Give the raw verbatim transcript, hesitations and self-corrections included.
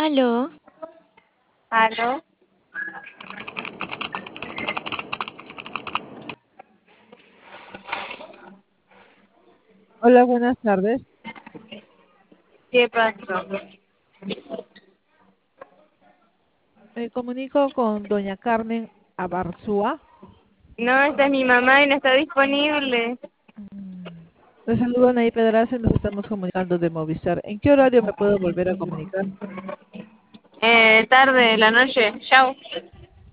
Aló, ¿Aló? Hola, buenas tardes. ¿Qué pasó? Me comunico con doña Carmen Abarzúa. No, esta es mi mamá y no está disponible. Le saludo Anaí Pedraza y nos estamos comunicando de Movistar. ¿En qué horario me puedo volver a comunicar? Eh, tarde, la noche. Chao.